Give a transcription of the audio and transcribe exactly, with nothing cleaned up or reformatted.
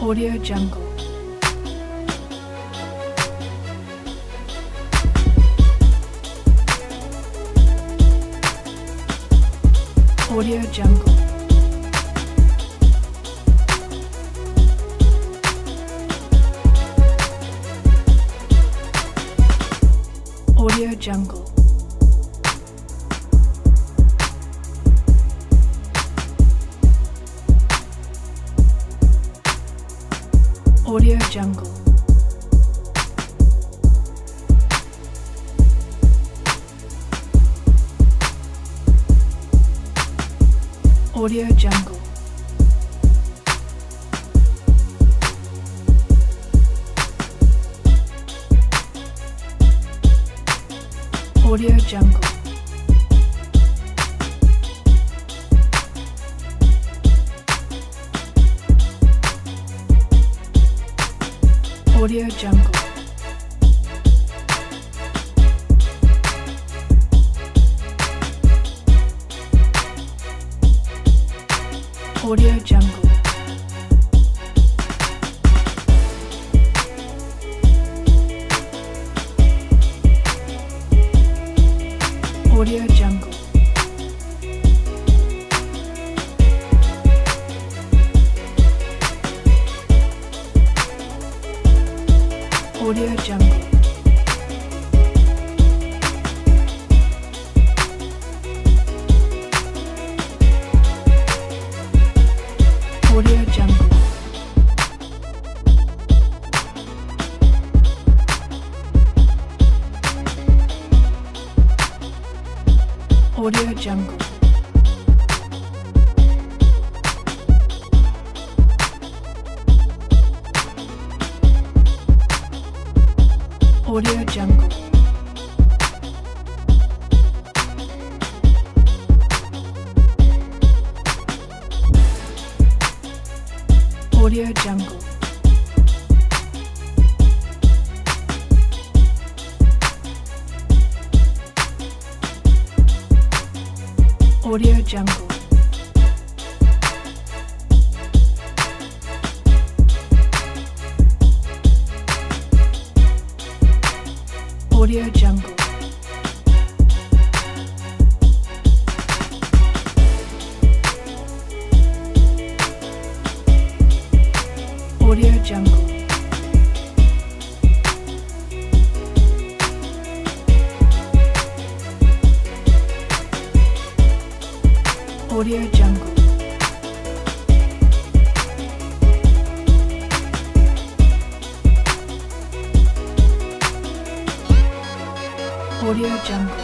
Audio Jungle. Audio Jungle. Audio Jungle. Audio Jungle. Audio Jungle. Audio Jungle. Audio Jungle. Audio Jungle. Audio Jungle. Audio Jungle. Audio Jungle. Audio Jungle. Audio Jungle. Audio Jungle. Audio Jungle. Audio Jungle. Audio Jungle. Audio Jungle. Audio Jungle.